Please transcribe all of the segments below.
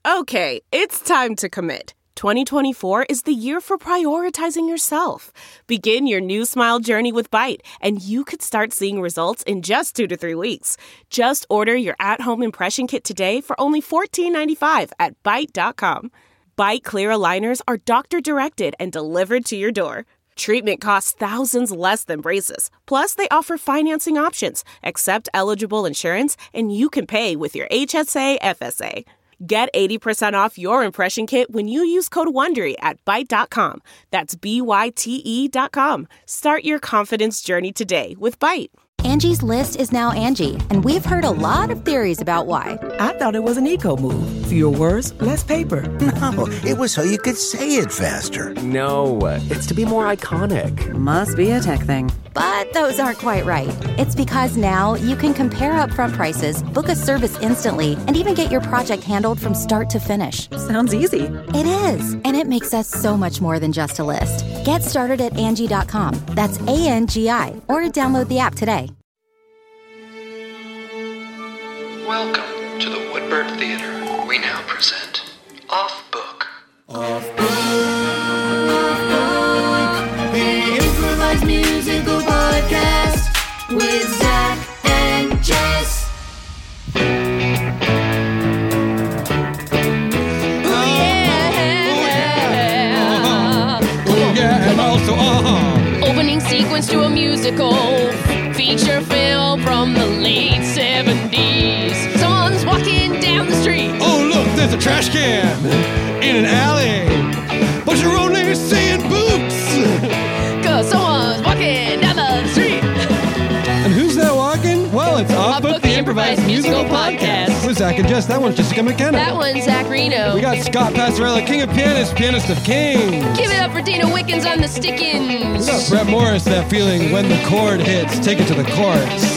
Okay, it's time to commit. 2024 is the year for prioritizing yourself. Begin your new smile journey with Byte, and you could start seeing results in just 2 to 3 weeks. Just order your at-home impression kit today for only $14.95 at Byte.com. Byte Clear aligners are doctor-directed and delivered to your door. Treatment costs thousands less than braces. Plus, they offer financing options, accept eligible insurance, and you can pay with your HSA FSA. Get 80% off your impression kit when you use code WONDERY at Byte.com. That's BYTE.com. Start your confidence journey today with Byte. Angie's List is now Angie, and we've heard a lot of theories about why. I thought it was an eco move. Fewer words, less paper. No, it was so you could say it faster. No, it's to be more iconic. Must be a tech thing. But those aren't quite right. It's because now you can compare upfront prices, book a service instantly, and even get your project handled from start to finish. Sounds easy. It is, and it makes us so much more than just a list. Get started at Angie.com. That's ANGI, or download the app today. Welcome to the Woodbird Theater. We now present Off Book. Off Book, the improvised musical podcast with Zach and Jess. Opening sequence to a musical feature film from the late 70s. Someone's walking down the street. Oh, look, there's a trash can in an alley, but you're only seeing boots. Cause someone's walking down the street. And who's that walking? Well, it's Off Book, the improvised musical podcast. With Zach and Jess. That one's Jessica McKenna. That one's Zach Reno. We got Scott Passarella, king of pianists, pianist of kings. Give it up for Dana Wickens on the stickins. We got Brett Morris, that feeling when the chord hits, take it to the chorus.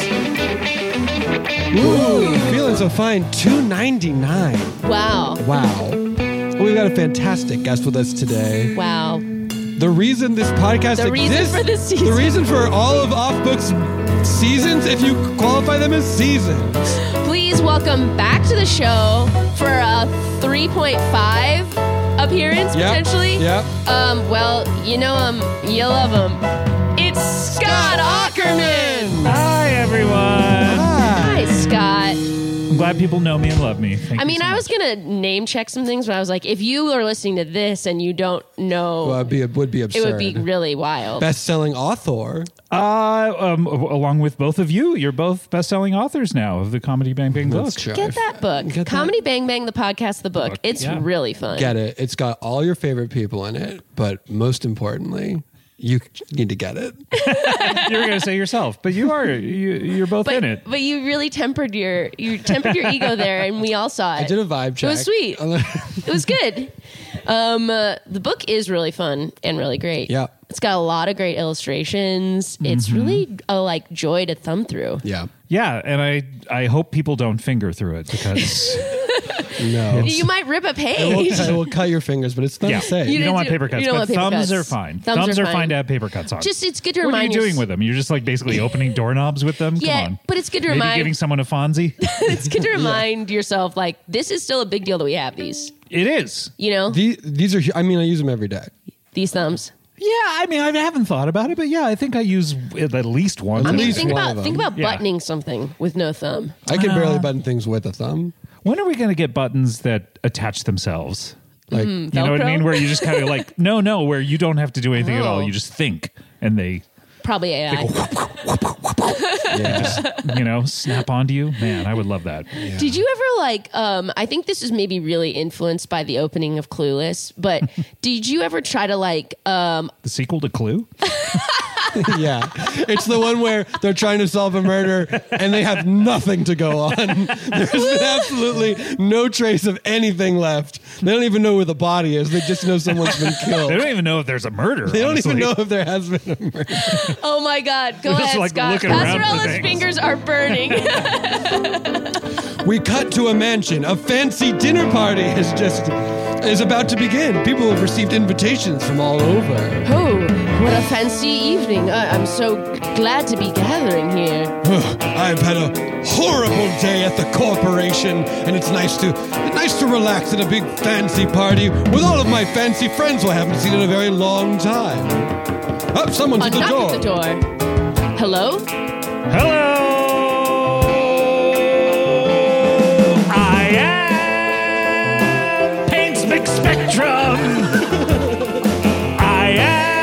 Ooh, feeling so fine. $2.99. Wow. Wow. We've got a fantastic guest with us today. Wow. The reason this podcast The reason exists, for this season. the reason for all of Off Book's seasons, if you qualify them as seasons. Please welcome back to the show for a 3.5 appearance, potentially. Yep. Well, you know him, you love him. It's Scott Aukerman. Hi, everyone. Hi, Scott. I'm glad people know me and love me. Thank I you mean, so I much. was going to name check some things, but I was like, if you are listening to this and you don't know, Well, it would be absurd. it would be really wild. Best-selling author. Along with both of you, you're both best-selling authors now of the Comedy Bang Bang book. Let's try. Get that book. Get that. Comedy Bang Bang, the podcast, the book. It's yeah. really fun. Get it. It's got all your favorite people in it, but most importantly, you need to get it. You were going to say yourself, but you're both in it. But you really tempered your ego there, and we all saw it. I did a vibe check. It was sweet. It was good. The book is really fun and really great. Yeah. It's got a lot of great illustrations. It's really a joy to thumb through. Yeah. Yeah, and I hope people don't finger through it because No. You might rip a page. It will cut your fingers, but it's fun to say. You don't want paper you cuts, don't but want paper thumbs cuts. are fine. Thumbs are fine to have paper cuts on. Just it's good to what are you remind doing with them? You're just basically opening doorknobs with them? Yeah, Come on. but it's good to Maybe remind giving someone a Fonzie? it's good to remind yourself this is still a big deal that we have these. It is. You know? These are, I use them every day. These thumbs. Yeah, I mean, I haven't thought about it, but yeah, I think I use it at least once. At least think one about of them. think about Yeah. buttoning something with no thumb. I can barely button things with a thumb. When are we going to get buttons that attach themselves? Like, You know what I Velcro? mean? Where you just kind of no, where you don't have to do anything at all. Oh. You just think and they, Probably AI. yeah. snap onto you. Man, I would love that. Did you ever I think this is maybe really influenced by the opening of Clueless, but did you ever try to The sequel to Clue? Yeah. It's the one where they're trying to solve a murder and they have nothing to go on. There's absolutely no trace of anything left. They don't even know where the body is. They just know someone's been killed. They don't even know if there's a murder. They don't honestly. even know if there has been a murder. Oh my God. Go Just ahead, like Scott. looking around for Passarella's things. fingers are burning. we cut to a mansion. A fancy dinner party is about to begin. People have received invitations from all over. Oh, what a fancy evening. I'm so glad to be gathering here. I've had a horrible day at the corporation, and it's nice to relax at a big fancy party with all of my fancy friends who I haven't seen in a very long time. Oh, someone's at the knock door. At the door. Hello? Hello! I am Paints Mix Spectrum! I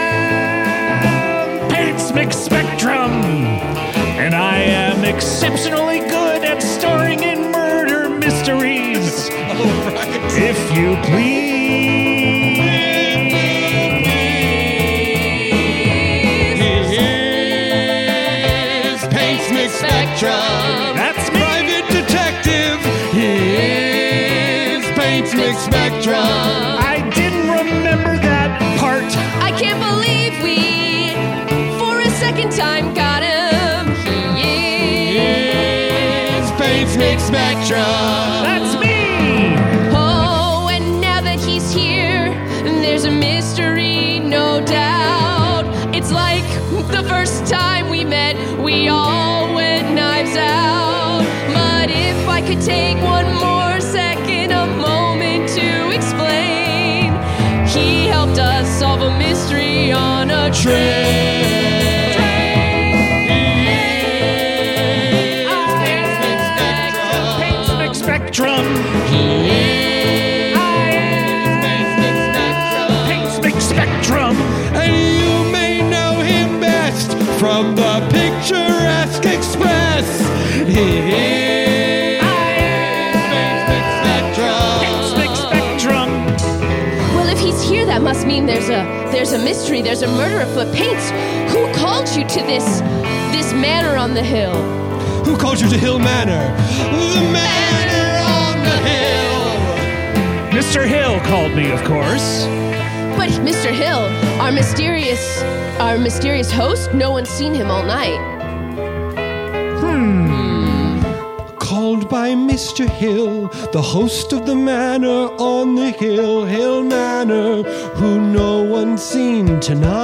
am Paints Mix Spectrum! And I am exceptionally good at starring in murder mysteries. All right. If you please. Spectrum. That's me. Private detective. He is Paints Mix Spectrum. I didn't remember that part. I can't believe we, for a second time, got him. He is Paints Mix Spectrum. That's me. Oh, and now that he's here, there's a mystery, no doubt. It's like the first time we met, we all went knives out. But if I could take one more second, a moment to explain, he helped us solve a mystery on a train. Paints Mix Spectrum. Paints Mix Spectrum. And you may know him best from the Picturesque Express. He is Paints Mix Spectrum. Paints Mix Spectrum. Well, if he's here, that must mean there's a mystery, there's a murder afoot. Paints, who called you to this manor on the hill? Who called you to Hill Manor? The manor on the hill. Mr. Hill called me, of course. But Mr. Hill, our mysterious host, no one's seen him all night. Called by Mr. Hill, the host of the manor on the hill, Hill Manor, who no one's seen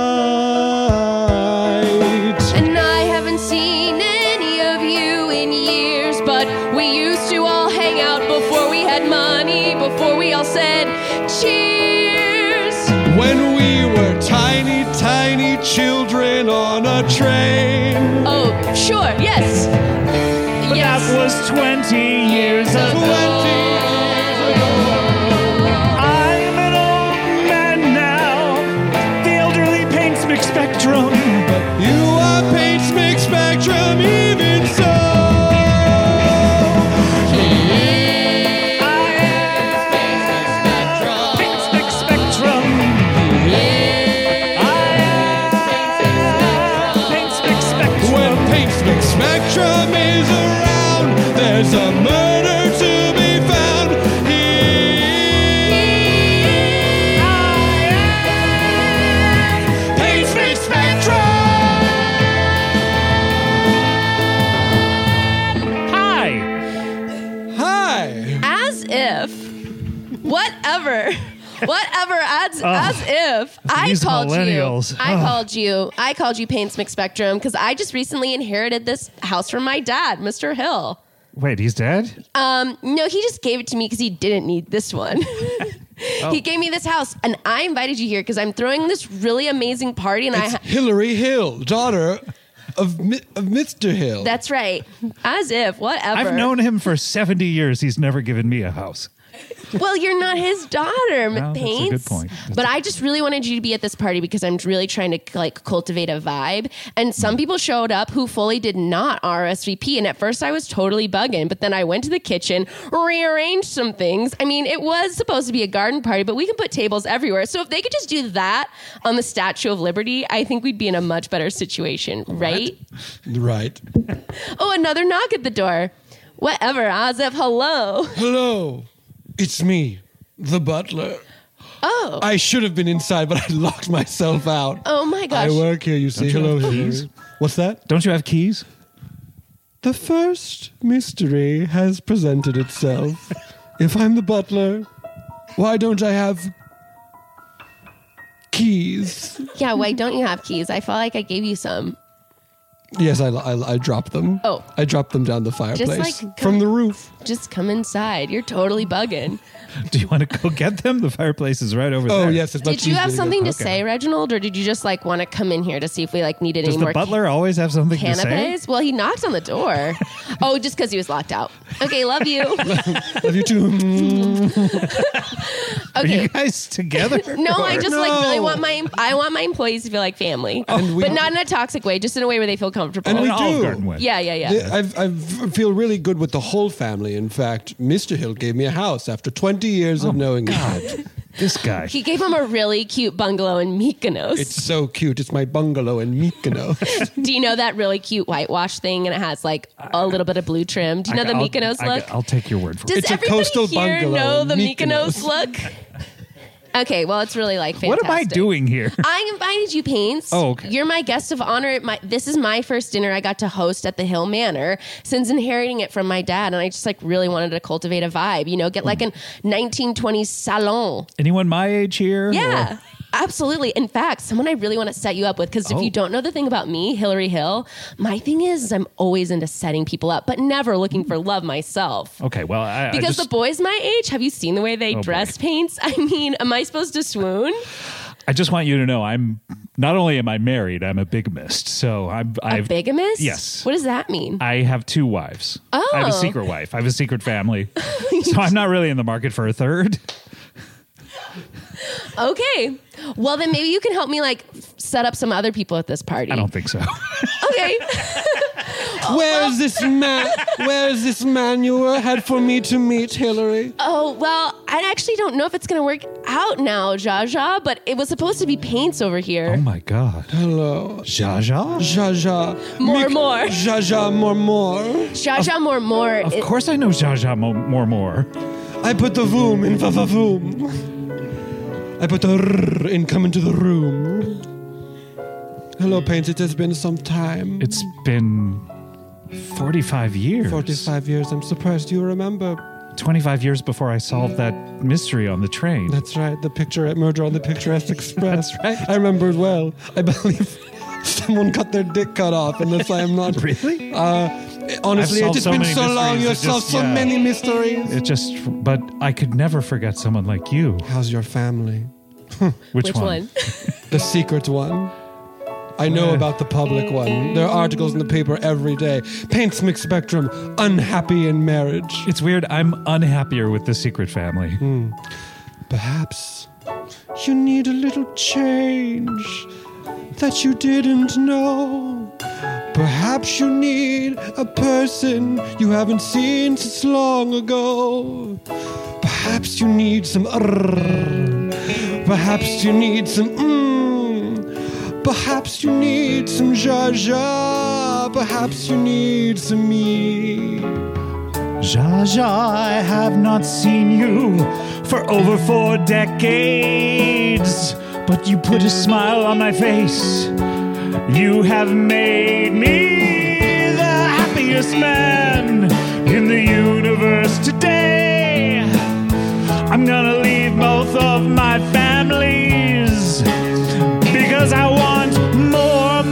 tonight. And I haven't seen any of you in years, but we used to all hang out before we had money, before we all said cheers. When we were tiny, tiny children on a train. Oh, sure, yes. But yes. that was 20 years ago. I'm an old man now. The elderly Paints Mix Spectrum. You are Paints Mix Spectrum, even so. Paints Mix Spectrum. Paints Mix Spectrum. When Paints Mix Spectrum is around, there's a murder to be found. Paints Mix Spectrum. Hi. Hi. As if, whatever, as if I These called millennials. you. I called you Paints Mix Spectrum because I just recently inherited this house from my dad, Mr. Hill. Wait, he's dead? No, he just gave it to me because he didn't need this one. He gave me this house, and I invited you here because I'm throwing this really amazing party, and It's Hillary Hill, daughter of Mr. Hill. That's right. As if, whatever. I've known him for 70 years. He's never given me a house. Well, you're not his daughter, Well, that's a Paints. good point. But I just really wanted you to be at this party because I'm really trying to like cultivate a vibe. And some people showed up who fully did not RSVP. And at first I was totally bugging, but then I went to the kitchen, rearranged some things. I mean, it was supposed to be a garden party, but we can put tables everywhere. So if they could just do that on the Statue of Liberty, I think we'd be in a much better situation, right? Right. Oh, another knock at the door. Whatever, Azef, hello. Hello. It's me, the butler. Oh. I should have been inside, but I locked myself out. Oh my gosh. I work here, you see. Don't you Hello, have Hillary. keys? What's that? Don't you have keys? The first mystery has presented itself. If I'm the butler, why don't I have keys? Yeah, why don't you have keys? I felt like I gave you some. Yes, I dropped them. Oh. I dropped them down the fireplace like, from the roof. Just come inside. You're totally bugging. Do you want to go get them? The fireplace is right over there. Oh, yes. It's much Did you have easier something to get. say, Reginald, or did you just like want to come in here to see if we like needed Does any the more butler always have something to say? canapes? Well, he knocked on the door. Oh, just because he was locked out. Okay, love you. Love you too. Are Okay. you guys together? No, I just like really No. want my employees to feel like family, And we- but not in a toxic way, just in a way where they feel comfortable. And we An Olive do. Garden way. Yeah. I feel really good with the whole family. In fact, Mr. Hill gave me a house after 20 years of knowing him. This guy. He gave him a really cute bungalow in Mykonos. It's so cute. It's my bungalow in Mykonos. Do you know that really cute whitewash thing, and it has like a little bit of blue trim? Do you know the Mykonos look? I'll take your word for Does it. It's a everybody coastal here bungalow know in the Mykonos. Mykonos look? Okay, well, it's really like fantastic. What am I doing here? I invited you, Paints. Oh, okay. You're my guest of honor. This is my first dinner I got to host at the Hill Manor since inheriting it from my dad, and I just like really wanted to cultivate a vibe. You know, get like an 1920s salon. Anyone my age here? Yeah. Or- Absolutely. In fact, someone I really want to set you up with, because if you don't know the thing about me, Hillary Hill, my thing is I'm always into setting people up, but never looking for love myself. Okay, well, I Because just, the boys my age, have you seen the way they dress, boy. Paints? I mean, am I supposed to swoon? I just want you to know I'm not only am I married, I'm a bigamist. So A bigamist? Yes. What does that mean? I have 2 wives. Oh. I have a secret wife. I have a secret family. So I'm not really in the market for a third. Okay. Well, then maybe you can help me like set up some other people at this party. I don't think so. Okay. Where is this man? Where is this man you had for me to meet, Hillary? Oh, well, I actually don't know if it's going to work out now, Jaja, but it was supposed to be Paints over here. Oh my God. Hello. Jaja? More. Jaja. Jaja, more. Jaja more. Of course I know Jaja more. I put the voom in va-va-voom. I put the rrr in come into the room. Hello, Paints. It has been some time. It's been 45 years. 45 years. I'm surprised you remember. 25 years before I solved that mystery on the train. That's right. The murder on the Picturesque Express. That's right. I remember it well. I believe someone got their dick cut off, unless I am not. Really? Honestly, I've it has solved so been many so long. mysteries, You it have solved just- so yeah. many mysteries. But I could never forget someone like you. How's your family? Which one? The secret one. I know about the public one. There are articles in the paper every day. Paints Mixed Spectrum, unhappy in marriage. It's weird. I'm unhappier with the secret family. Perhaps you need a little change that you didn't know. Perhaps you need a person you haven't seen since long ago. Perhaps you need some perhaps you need some perhaps you need some Jaja. Perhaps you need some me. Jaja, I have not seen you for over 4 decades, but you put a smile on my face. You have made me the happiest man in the universe today. I'm gonna leave both of my families because I want more.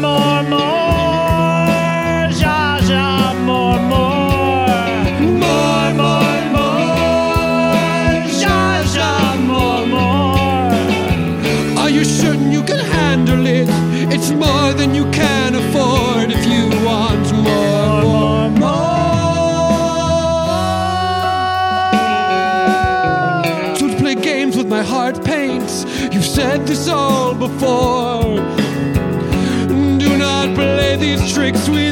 Jaja, more. Jaja, more. Are you certain you can handle it? It's more than you can afford if you want more. Don't play games with my heart, Paints. You've said this all before. Do not play these tricks with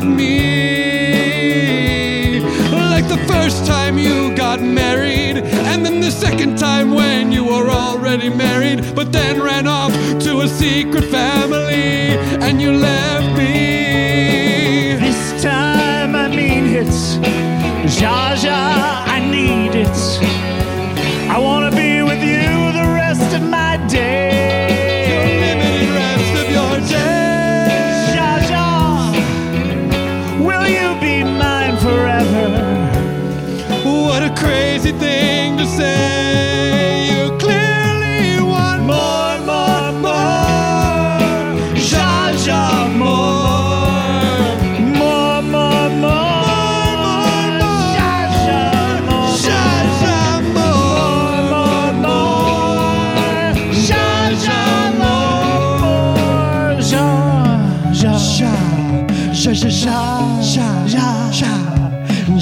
me. Like the first time you got married, and then the second time when you were already married, but then ran off to a secret family, and you left me. This time I mean it. Jaja, I need it. I wanna be with you the rest of my day. The limited rest of your day. Jaja, will you be my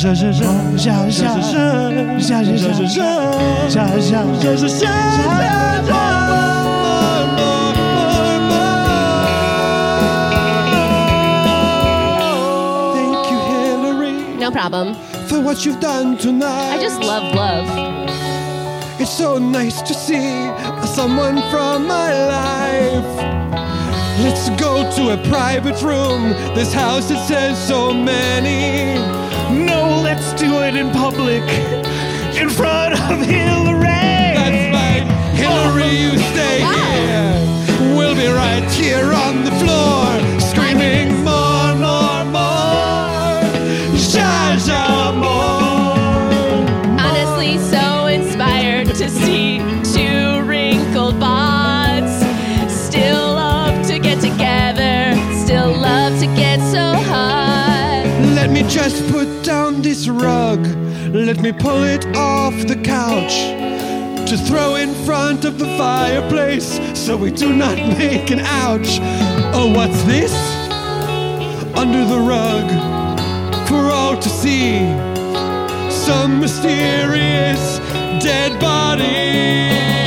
No problem. For what you've done tonight. I just love love. It's so nice to see someone from my life. Let's go to a private room. This house, it says so many. No, let's do it in public. In front of Hillary. That's right. Hillary, you stay here. We'll be right here on the floor. Screaming more, more, more. Zsa, zsa, more. Honestly, so inspired to see two wrinkled bods. Still love to get together. Still love to get so hot. Let me just put down this rug. Let me pull it off the couch to throw in front of the fireplace so we do not make an ouch. Oh, what's this? Under the rug for all to see. Some mysterious dead body.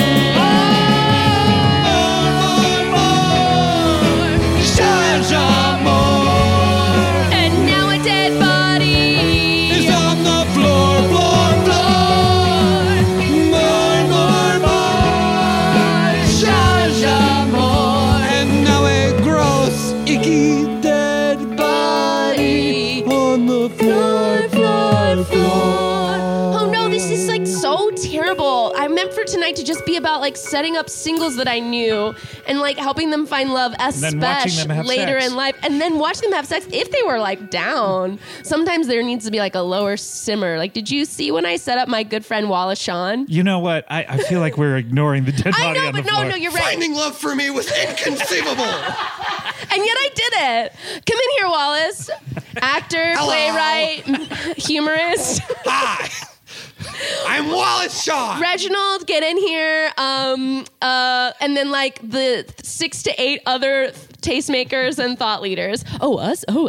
And now a dead body is on the floor, floor, floor. More, more, more. Zsa, zsa, more. And now a gross, icky dead body on the floor, floor, floor. Oh no, this is like so terrible. I meant for tonight to just be about like setting up singles that I knew and like helping them find love, then watching them especially have later sex. in life, and then watch them have sex if they were like down. Sometimes there needs to be like a lower simmer. Like, did you see when I set up my good friend Wallace Shawn? You know what? I feel like we're ignoring the dead I body know, on the but floor. no, you're right. Finding love for me was inconceivable. And yet I did it. Come in here, Wallace. Actor, Hello. playwright, humorist. Hi, I'm Wallace Shaw. Reginald, get in here. And then like the 6 to 8 other tastemakers and thought leaders. Oh, us? Oh.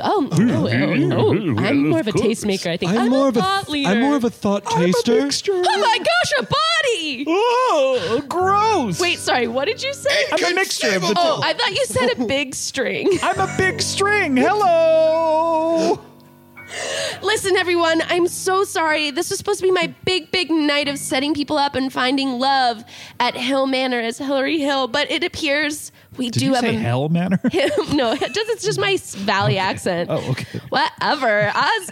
I'm more of a tastemaker, I think. I'm more a of a thought leader. I'm more of a thought taster. Oh my gosh, a body! Oh, gross. Wait, sorry, what did you say? I'm a mixture of the two. Oh, I thought you said a big string. I'm a big string. Hello. Listen, everyone, I'm so sorry. This was supposed to be my big night of setting people up and finding love at Hill Manor as Hillary Hill, but it appears we Did do you have say a Hell Manor? no, it's just my valley accent. Oh, okay. Whatever, as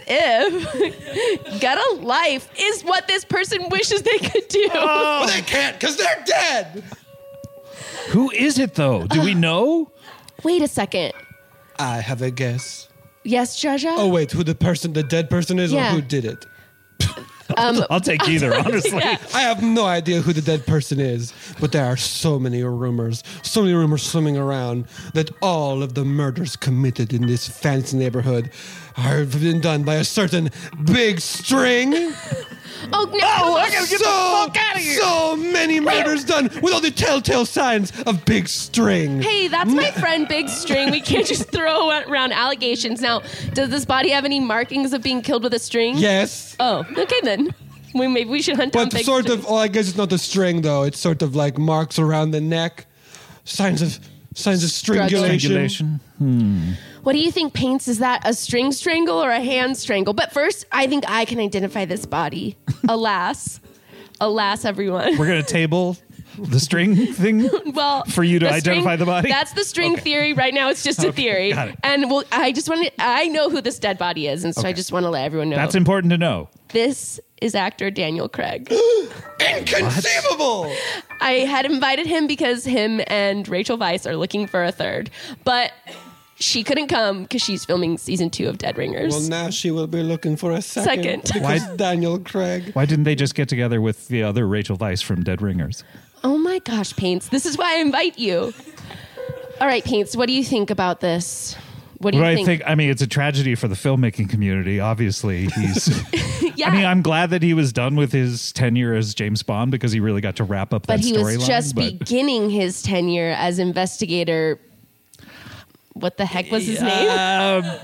if get a life is what this person wishes they could do. Well, they can't because they're dead. Who is it though? Do we know? Wait a second. I have a guess. Yes, Jaja? Oh wait, who the dead person is, Yeah. or who did it? I'll take either, honestly. Yeah. I have no idea who the dead person is, but there are so many rumors swimming around that all of the murders committed in this fancy neighborhood have been done by a certain Big String. Oh, no. I gotta get the fuck out of here. So many murders done with all the telltale signs of Big String. Hey, that's my friend Big String. We can't just throw around allegations. Now, does this body have any markings of being killed with a string? Yes. Oh, okay then. Maybe we should hunt down But Big sort String. of, I guess it's not the string though. It's sort of like marks around the neck, signs of strangulation. What do you think paints? Is that a string strangle or a hand strangle? But first, I think I can identify this body. Alas, everyone. We're gonna table the string thing. Well, for you to the identify the body. That's the string theory. Right now, it's just a theory. got it. And I know who this dead body is, and so I just want to let everyone know. That's important to know. This is actor Daniel Craig. Inconceivable! I had invited him because him and Rachel Weisz are looking for a third, but she couldn't come because she's filming season 2 of Dead Ringers. Well, now she will be looking for a second. Because Daniel Craig. Why didn't they just get together with the other Rachel Weisz from Dead Ringers? Oh my gosh, Paints. This is why I invite you. All right, Paints, what do you think about this? What do you think? I mean, it's a tragedy for the filmmaking community. Obviously, he's. Yeah. I mean, I'm glad that he was done with his tenure as James Bond because he really got to wrap up that But he storyline. was just beginning his tenure as investigator. What the heck was his name?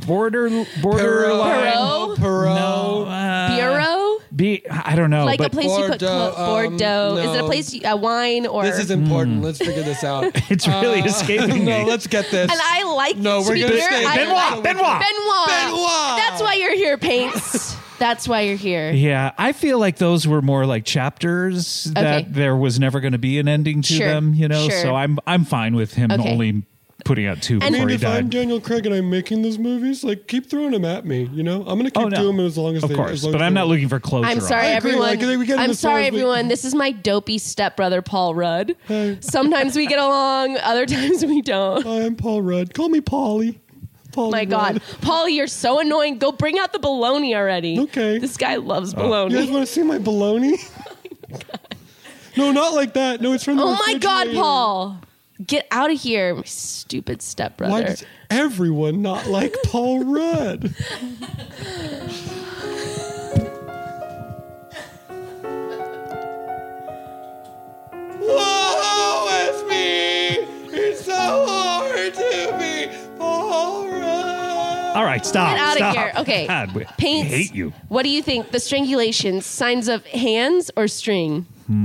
borderline. Perot? No, Bureau? I don't know. Like but a place you put Bordeaux. Is it a no. place, a wine or? This is important. Let's figure this out. It's really escaping No, me. let's get this. And I like No, to we're be gonna clear, stay. I like- Benoit. Benoit. That's why you're here, Paints. That's why you're here. Yeah, I feel like those were more like chapters that Okay. there was never going to be an ending to Sure, them, you know. sure. So I'm fine with him Okay. only putting out 2 And- before he if I'm died. Daniel Craig and I'm making these movies, like keep throwing them at me. You know, I'm gonna keep doing them as long as of they. course, as long but as I'm they- not looking for closure. I'm sorry, I agree, everyone. like, we get I'm into sorry, Thursday. everyone. This is my dopey stepbrother, Paul Rudd. Sometimes we get along, other times we don't. Hi, I'm Paul Rudd. Call me Paulie. Paulie My God, Rudd. Paul, you're so annoying. Go bring out the bologna already. Okay. This guy loves You guys bologna. want to see my baloney? No, not like that. No, it's from the Oh my God, refrigerator. Paul. Get out of here, my stupid stepbrother. Why does everyone not like Paul Rudd? Whoa, it's me! It's so hard to be Paul Rudd. All right, stop. Get out stop. of here. Okay. God, I Paints. hate you. What do you think? The strangulations, signs of hands or string?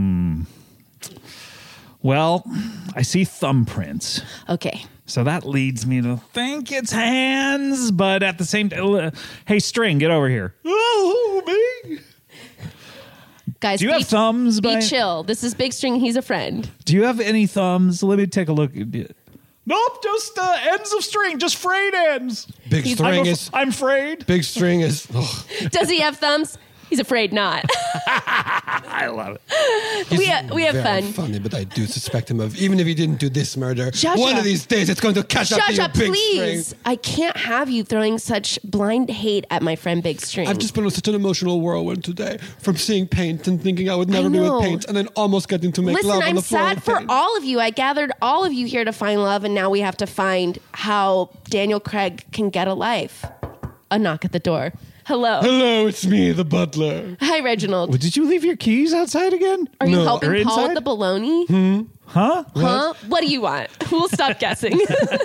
Well, I see thumbprints. Okay. So that leads me to think it's hands, but at the same time, hey, string, get over here. Oh, me? Guys, Do you have thumbs? Be chill. This is Big String. He's a friend. Do you have any thumbs? Let me take a look. Nope, just ends of string, just frayed ends. Big string is. I'm frayed. Big string is. ugh. Does he have thumbs? He's afraid not. I love it. we have Very fun. funny, but I do suspect him of, even if he didn't do this murder, Shasha. one of these days it's going to catch up to you, Shasha, Big please. String. I can't have you throwing such blind hate at my friend Big String. I've just been on such an emotional whirlwind today from seeing paint and thinking I would never be know. with paint and then almost getting to make Listen, love on I'm the floor sad with for paint. all of you. I gathered all of you here to find love, and now we have to find how Daniel Craig can get a life. A knock at the door. Hello. Hello, it's me, the butler. Hi, Reginald. Well, did you leave your keys outside again? Are you No. helping Or Paul with inside? the bologna? Huh? Huh? What do you want? We'll stop guessing.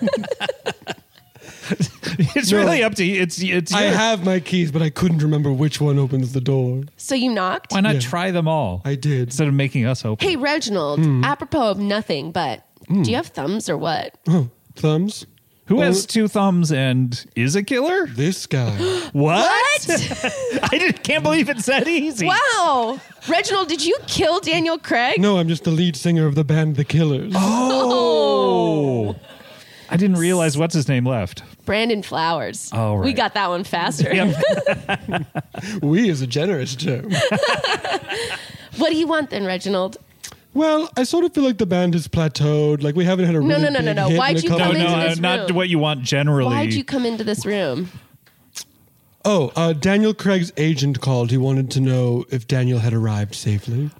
It's really up to you. It's I your- have my keys, but I couldn't remember which one opens the door. So you knocked? Why not Yeah. try them all? I did. Instead of making us open. Hey, Reginald, apropos of nothing, but do you have thumbs or what? Thumbs? Who has 2 thumbs and is a killer? This guy. What? Can't believe it's that easy. Wow. Reginald, did you kill Daniel Craig? No, I'm just the lead singer of the band The Killers. Oh. I didn't realize what's his name left. Brandon Flowers. Oh, right. We got that one faster. We is a generous term. What do you want then, Reginald? Well, I sort of feel like the band has plateaued. Like we haven't had a really no, big no. hit Why'd in a you couple come of into years. this not room? what you want generally. Why'd you come into this room? Oh, Daniel Craig's agent called. He wanted to know if Daniel had arrived safely.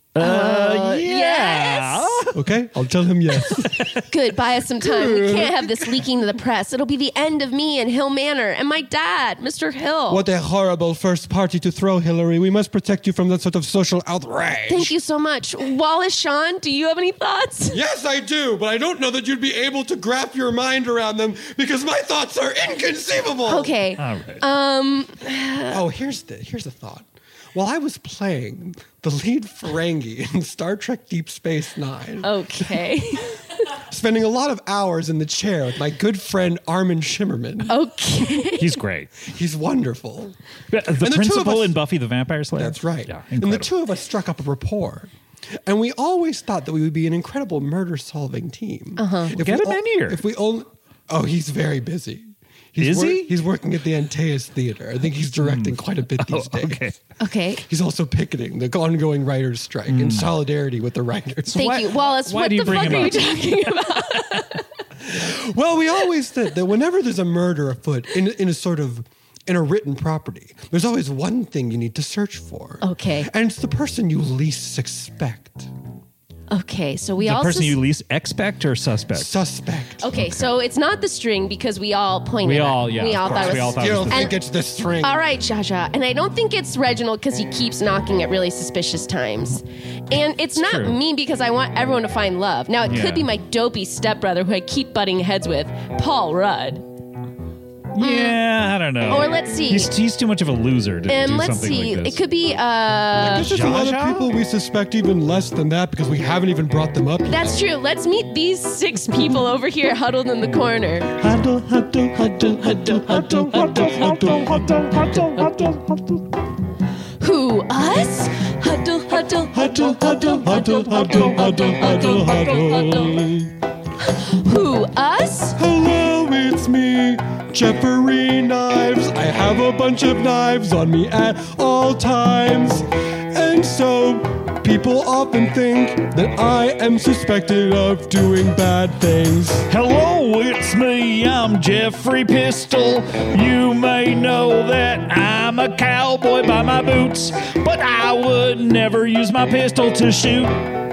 Yes. Okay, I'll tell him yes. Good. Buy us some time. We can't have this leaking to the press. It'll be the end of me and Hill Manor and my dad, Mr. Hill. What a horrible first party to throw, Hillary. We must protect you from that sort of social outrage. Thank you so much. Wallace Shawn, do you have any thoughts? Yes, I do, but I don't know that you'd be able to wrap your mind around them because my thoughts are inconceivable. Okay. All right. Oh, here's the thought. While I was playing the lead Ferengi in Star Trek Deep Space Nine, Okay. spending a lot of hours in the chair with my good friend Armin Shimmerman. Okay. He's great. He's wonderful. The two of principal us- in Buffy the Vampire Slayer. That's right. Yeah, and the incredible. two of us struck up a rapport. And we always thought that we would be an incredible murder-solving team. If Get we him in here. If we only... Oh, he's very busy. Is he? He's working at the Antaeus Theater. I think he's directing quite a bit these days. Okay. Okay. He's also picketing the ongoing writers' strike in solidarity with the writers. Thank you. Wallace, why what do you the bring fuck him are you up? talking about? Well, we always said that whenever there's a murder afoot in a written property, there's always one thing you need to search for. Okay. And it's the person you least suspect. Okay, so we The all person you least expect or suspect? Suspect. Okay, so it's not the string because we all pointed We at all, it. yeah, We all of course, thought it we all was thought it Still was the- think it's the string. all right, Shasha. And I don't think it's Reginald because he keeps knocking at really suspicious times. And it's not true. me because I want everyone to find love. Now, it Yeah. could be my dopey stepbrother who I keep butting heads with, Paul Rudd. Yeah, I don't know. Or let's see. He's too much of a loser to do And let's something see. like this. It could be. I guess there's a lot Zsa Zsa? of people we suspect even less than that because we haven't even brought them up yet. That's true. Let's meet these 6 people over here huddled in the corner. Huddle, huddle, huddle, huddle, huddle, huddle, huddle, huddle. Who, us? Huddle, huddle, Huddle, huddle, huddle, huddle, huddle, huddle, huddle. Who, us? Hello, it's me, Jeffrey Knives. I have a bunch of knives on me at all times. And so, people often think that I am suspected of doing bad things. Hello, it's me. I'm Jeffrey Pistol. You may know that I'm a cowboy by my boots, but I would never use my pistol to shoot.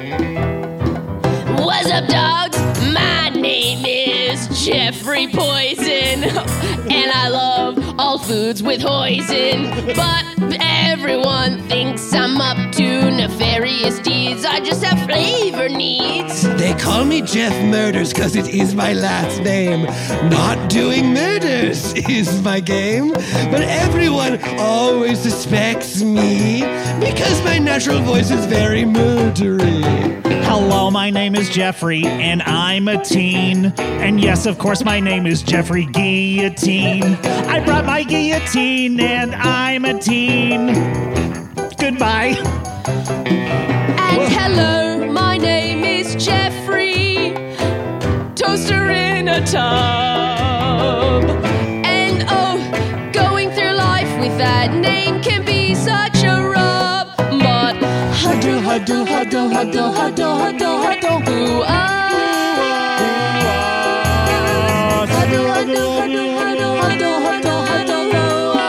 What's up, dogs? My name is Jeffrey Poison, and I love all foods with hoisin. But everyone thinks I'm up to nefarious deeds. I just have flavor needs. They call me Jeff Murders because it is my last name. Not doing murders is my game. But everyone always suspects me because my natural voice is very murdery. Hello, my name is Jeffrey, and I'm a teen. And yes, of course, my name is Jeffrey Guillotine. I brought my guillotine, and I'm a teen. Goodbye. And hello, my name is Jeffrey, toaster in a tub. And oh, going through life with that name can be such a rub. But huddle, huddle, huddle, huddle, huddle, huddle, huddle, who us? Huddle, huddle, huddle, huddle, huddle, huddle, huddle, who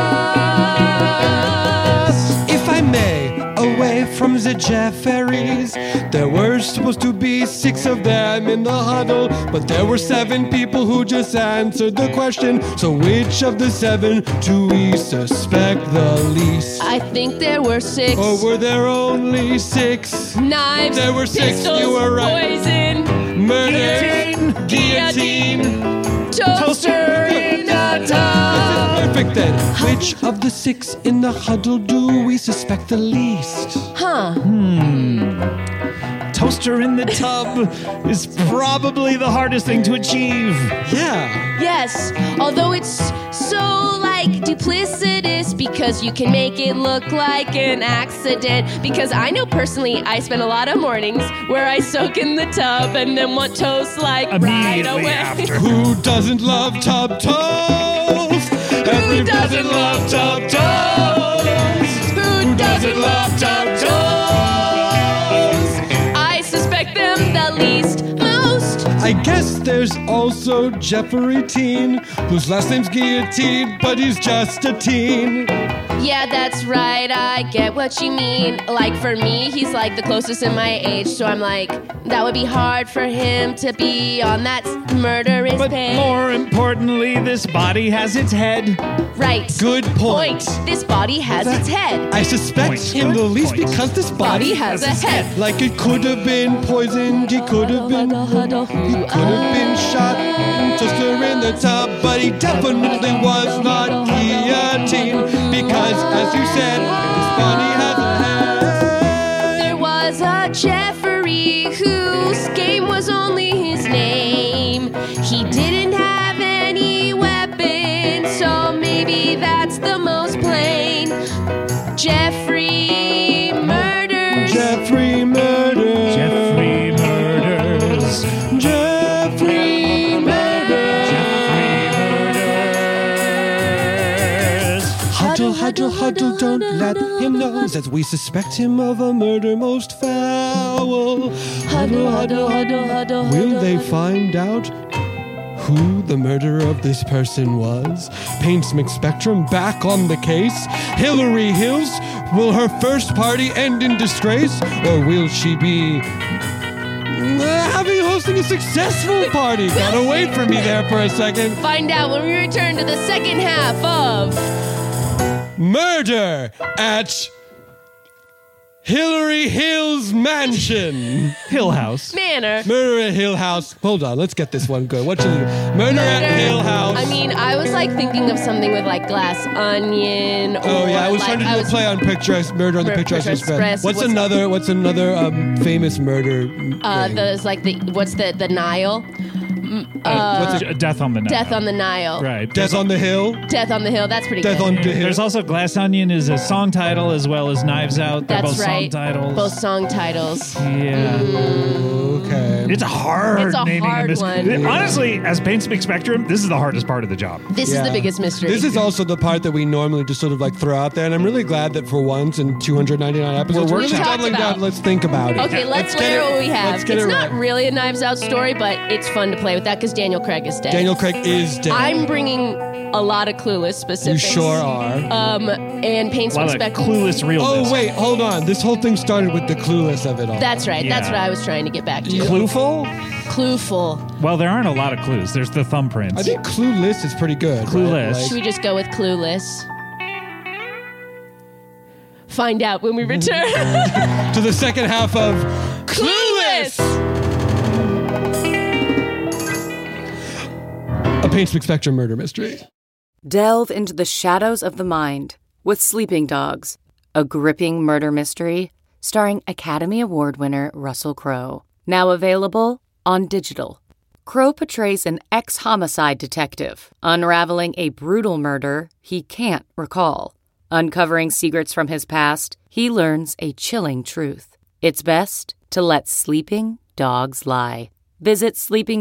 us? If I may, away from the Jefferies, there were supposed to be 6 of them in the huddle, but there were 7 people who just answered the question. So which of the 7 do we suspect the least? I think there were 6. Or were there only 6? Knives, There were 6, pistols, you were right. poison, Murder, guillotine, toaster in a tub. Perfect then. Which of the 6 in the huddle do we suspect the least? Huh. Toaster in the tub is probably the hardest thing to achieve. Yeah. Yes, although it's so duplicitous because you can make it look like an accident. Because I know personally I spend a lot of mornings where I soak in the tub and then want toast right Immediately away. after. Who doesn't love tub toast? Who doesn't love tub toast? Who doesn't love tub toast? I suspect them the least most. I guess there's also Jeffrey Teen, whose last name's Guillotine, but he's just a teen. Yeah, that's right, I get what you mean. Like for me, he's like the closest in my age, so I'm like, that would be hard for him to be on that murderous But page. more importantly, this body has its head. Right. Good point. This body has its head. I suspect him the least because this body has a head. Like it could have been poisoned, he could have been shot, toaster in the tub, but he definitely was not guillotine because, as you said, this body has a head. There was a Jeffrey whose game was only his name. He didn't have any weapons, so maybe that's the most plain. Jeffrey murders. Jeffrey murders. Jeffrey murders. Jeffrey murders. Huddle, huddle, huddle, don't let him know that we suspect him of a murder most foul. Huddle, huddle, huddle, huddle. Will they find out who the murderer of this person was? Paints McSpectrum back on the case? Hillary Hills, will her first party end in disgrace? Or will she be hosting a successful party? Gotta wait for me there for a second. Find out when we return to the second half of Murder at Hillary Hill's mansion. Hill House. Manor. Murder at Hill House. Hold on, let's get this one good. What should it be? Murder at Hill House. I mean, I was like thinking of something with like Glass Onion. Oh yeah, I was like, trying to do a play on Picturesque Murder on the Picturesque Express. What's another famous murder? There's like the Nile. Death on the Nile. Death on the Nile. Right. Death on the Hill. Death on the Hill. That's pretty Death good. on the Hill. There's also Glass Onion is a song title as well as Knives Out. They're That's both right. song titles. Both song titles. Yeah. Okay. It's hard. It's a naming hard one. Honestly, as Paint Speak Spectrum, this is the hardest part of the job. This is the biggest mystery. This is also the part that we normally just sort of like throw out there, and I'm really glad that for once in 299 episodes, we're talked doubling about. down. Let's think about it. Okay, let's layer what we have. Let's get It's it not right. really a Knives Out story, but it's fun to play with that because Daniel Craig is dead. Daniel Craig is dead. I'm bringing a lot of Clueless You specifics. sure are. And Paint A lot Speak of Spectrum. clueless realness. Oh wait, hold on. This whole thing started with the clueless of it all. That's right. That's Yeah. what I was trying to get back to. Clueful? Clueful. Well, there aren't a lot of clues. There's the thumbprints. I think clueless is pretty good. Clueless. Right? Should we just go with Clueless? Find out when we return. To the second half of Clueless! A Paint Speak Spectrum murder mystery. Delve into the shadows of the mind with Sleeping Dogs, a gripping murder mystery starring Academy Award winner Russell Crowe. Now available on digital. Crowe portrays an ex-homicide detective unraveling a brutal murder he can't recall. Uncovering secrets from his past, he learns a chilling truth. It's best to let sleeping dogs lie. Visit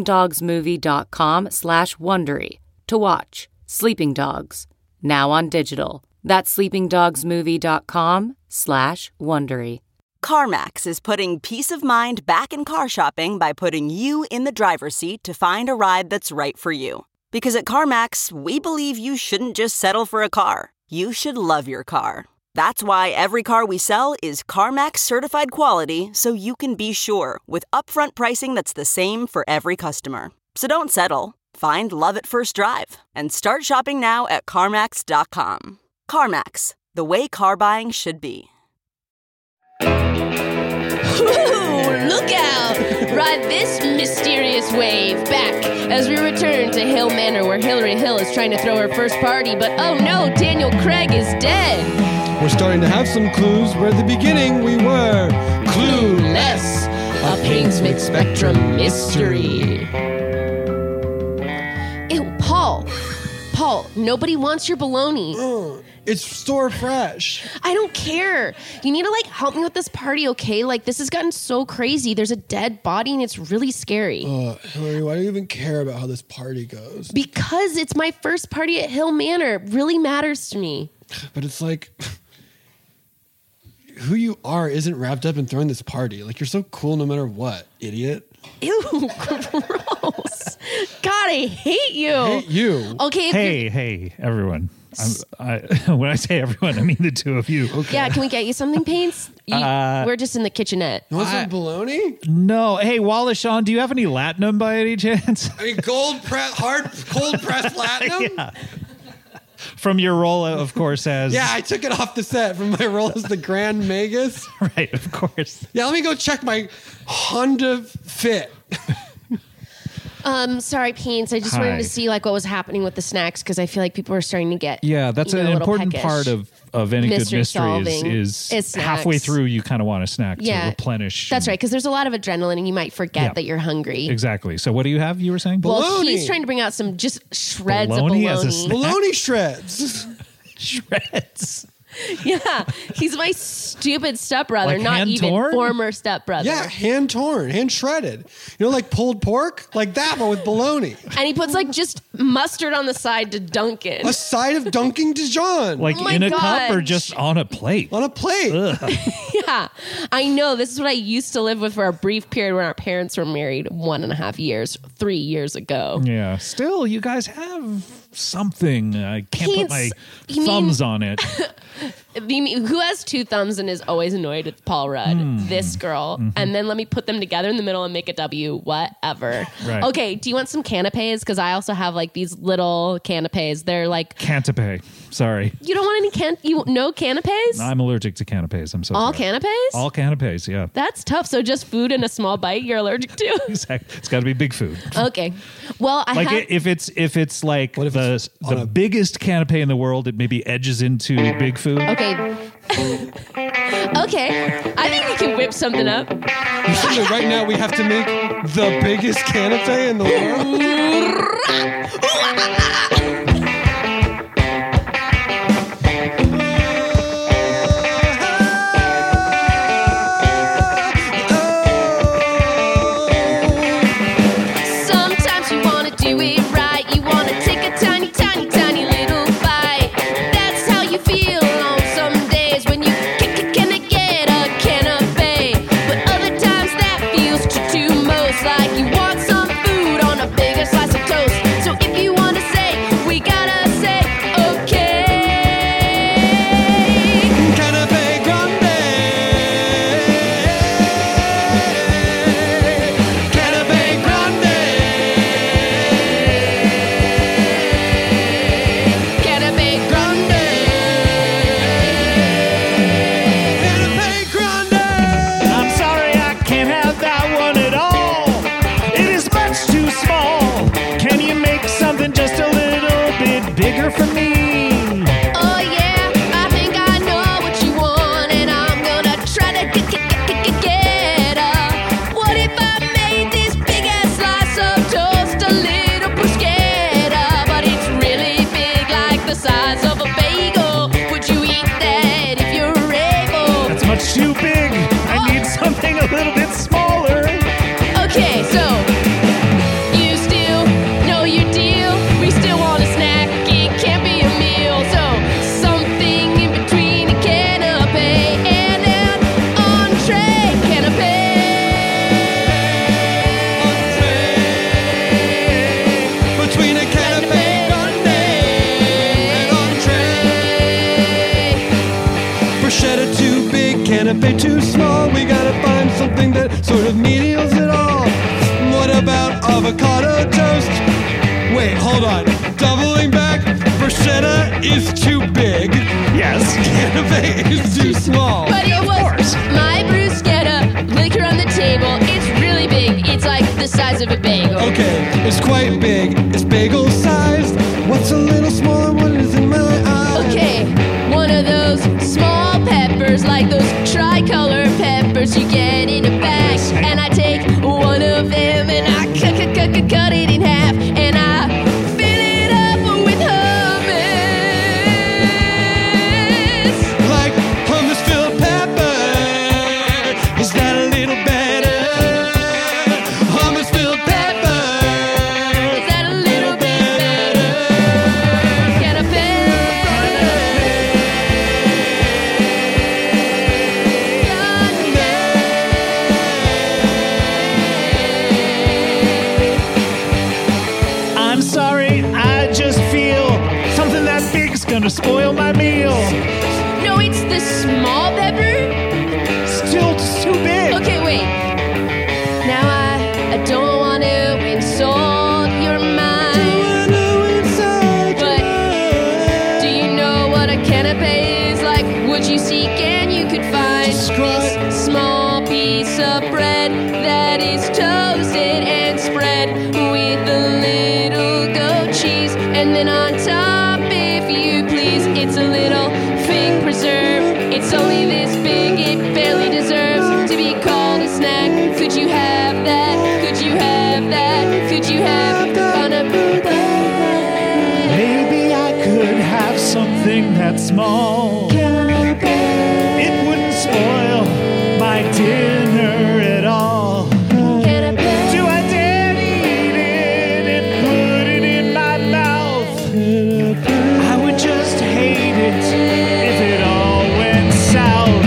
sleepingdogsmovie.com/Wondery to watch Sleeping Dogs, now on digital. That's sleepingdogsmovie.com/Wondery. CarMax is putting peace of mind back in car shopping by putting you in the driver's seat to find a ride that's right for you. Because at CarMax, we believe you shouldn't just settle for a car. You should love your car. That's why every car we sell is CarMax certified quality, so you can be sure with upfront pricing that's the same for every customer. So don't settle. Find love at first drive and start shopping now at CarMax.com. CarMax, the way car buying should be. Ooh, look out! Ride this mysterious wave back as we return to Hill Manor, where Hillary Hill is trying to throw her first party, but oh no, Daniel Craig is dead. We're starting to have some clues where at the beginning we were clueless. A Paint Speak Spectrum mystery. Ew, Paul, nobody wants your bologna. It's store fresh. I don't care. You need to help me with this party, okay? This has gotten so crazy. There's a dead body and it's really scary. Hillary, why do you even care about how this party goes? Because it's my first party at Hill Manor. It really matters to me. But it's who you are isn't wrapped up in throwing this party. You're so cool no matter what, idiot. Ew, gross. God, I hate you. I hate you. Okay. Hey, everyone. When I say everyone, I mean the two of you. Okay. Yeah, can we get you something, Paints? We're just in the kitchenette. You want some bologna? No. Hey, Wallace Shawn, do you have any Latinum by any chance? I mean, cold press platinum? Yeah. From your role, of course, as... Yeah, I took it off the set from my role as the Grand Magus. Right, of course. Yeah, let me go check my Honda Fit. Sorry, Paints. I just wanted to see what was happening with the snacks because I feel like people are starting to get that's an important part of any mystery good mystery solving is is halfway snacks. through you kind of want a snack to replenish. That's right, because there's a lot of adrenaline and you might forget that you're hungry. Exactly. So what do you have, you were saying? Well, he's trying to bring out some just shreds Bologna of as a bologna. snack? Bologna shreds. Shreds. Yeah, he's my stupid stepbrother, Like not hand even torn? former stepbrother. Yeah, hand torn, hand shredded. Like pulled pork? Like that, but with bologna. And he puts just mustard on the side to dunk it. A side of dunking Dijon. Oh my in a cup God. or just on a plate? On a plate. Yeah, I know. This is what I used to live with for a brief period when our parents were married 1.5 years, 3 years ago. Yeah. Still, you guys have something. I can't put my you thumbs on it. Who has two thumbs and is always annoyed with Paul Rudd? This girl. Mm-hmm. And then let me put them together in the middle and make a W. Whatever. Right. Okay, do you want some canapes? Because I also have like these little canapes. They're like... Canapé. Sorry. You don't want any no canapes? I'm allergic to canapes. I'm so All sorry. canapes? All canapes, yeah. That's tough. So just food in a small bite you're allergic to? Exactly. It's got to be big food. Okay. Well, I Like have... if it's like the biggest canapé in the world, it maybe edges into big food. Okay. Okay. I think we can whip something up. You said that right now we have to make the biggest canapé in the Sometimes you want to do it right. You want to take a tiny, tiny, tiny little bite. That's how you feel on some days when you can get a canapé. But other times that feels too most like you want some food on a bigger slice of toast. So if you want to say, we gotta say, okay. Canapé grande. Canapé grande. Canapé grande. Canapé grande. I'm sorry, I can't have that one at all. It is much too small. Can you make something just a little bit bigger for me? Oh yeah, I think I know what you want, and I'm gonna try to get what if I made this big ass slice of toast a little bruschetta, but it's really big, like the size of a bagel. Would you eat that if you're able? That's much too big. I need something a little bit smaller. Okay, so you still know your deal. We still want a snack. It can't be a meal. So something in between a canapé and an entree. Canapé. Between a canapé grande and entree. Bruschetta too big, canapé too small. We gotta find something that sort of medials it all. What about avocado toast? Wait, hold on. Doubling back, bruschetta is too big. Yes. Canapé is too small. But it was my bruschetta. Liquor on the table. It's really big. It's like the size of a bagel. Okay, it's quite big. It's bagel sized. What's a little smaller? What is in my eye? Okay, one of those small peppers, like those tricolor peppers you get in a bag. And I take one of them and I cut it in half, and I fill it up with hummus. Like hummus filled pepper. Is that a little better? Hummus filled pepper. Is that a little bit better? Canapé. I'm sorry, I just feel something that big's gonna spoil my meal. No, it's the small pepper. Still too big. Okay, wait. Now I don't want to insult your mind. But do you know what a canapé is like? Would you seek and you could find this small piece of bread that is toasted and spread with a little goat cheese, and then on top, if you please, it's a little fig preserve. It's only this big, it barely deserves to be called a snack. Could you have that? Could you have that? Could you have Maybe I could have something that small. It wouldn't spoil my dinner at all. Do I dare eat it and put it in my mouth? I would just hate it if it all went south.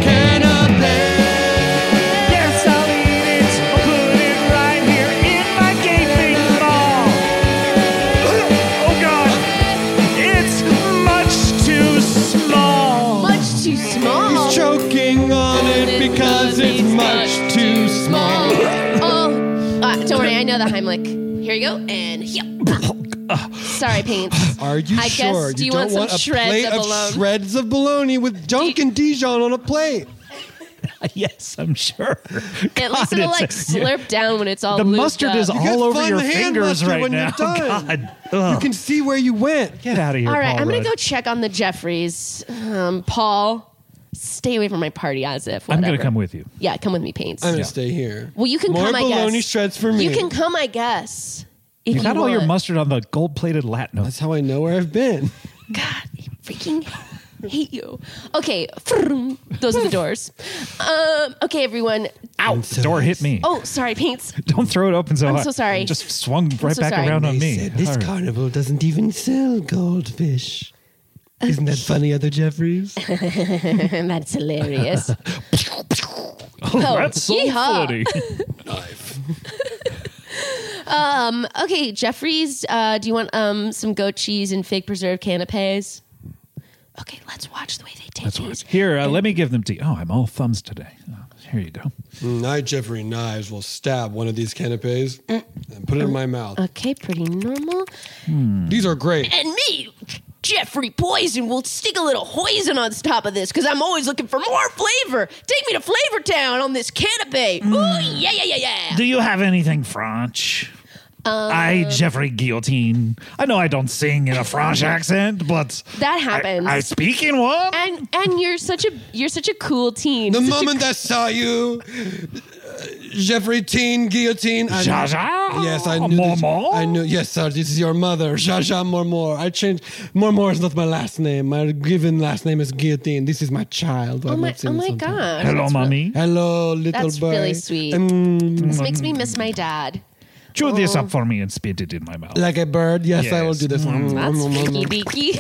Yes, I'll eat it. I'll put it right here in my gaping maw. Oh God, it's much too small. Don't worry, I know the Heimlich. Here you go, and sorry, Paints. Are you I sure? guess, do you want some a shreds plate of bologna? Shreds of bologna with Dunkin' Dijon on a plate. Yes, I'm sure. At least it'll slurp down when it's all the looped mustard up. is all over your hand fingers mustard right when now. You're done. God. You Ugh. can see where you went. Get out of here, All right, Paul I'm going Rudd. to go check on the Jeffries. Paul, stay away from my party as if I'm whatever. going to come with you. Yeah, come with me, Paints. I'm going to stay here. Well, you can More come, I guess. bologna shreds for me. You can come, I guess. If You got all your want. mustard on the gold-plated Latino. That's how I know where I've been. God, I freaking hate you. Okay, those are the doors. Okay, everyone. Ow! The door hit me. Oh, sorry, Paints. Don't throw it open so I'm hard. so sorry. It just swung right so back sorry. around on They me. said this All right. carnival doesn't even sell goldfish. Isn't that funny, other Jeffries? That's hilarious. Oh, that's so yeehaw. funny. Knife. Okay, Jeffries, do you want some goat cheese and fig preserved canapes? Okay, let's watch the way they take these. Here, let me give them to you. Oh, I'm all thumbs today. Oh, here you go. I, Jeffrey Knives, will stab one of these canapes and put it in my mouth. Okay, pretty normal. These are great. And me, Jeffrey Poison, will stick a little hoisin on top of this because I'm always looking for more flavor. Take me to Flavor Town on this canapé. Ooh, yeah. Do you have anything French? I, Jeffrey Guillotine. I know I don't sing in a French accent, but that happens. I speak in one. And you're such a cool teen. The moment I saw you, Jeffrey Teen Guillotine. Zsa Zsa? Yes, I knew. Mormor? I knew. Yes, sir. This is your mother, Zsa Zsa Mormor. I changed. Mormor is not my last name. My given last name is Guillotine. This is my child. Oh my gosh. Hello, mommy. Hello, little That's boy. really sweet. This makes me miss my dad. Chew this up for me and spit it in my mouth. Like a bird. Yes, I will do this. That's freaky beaky.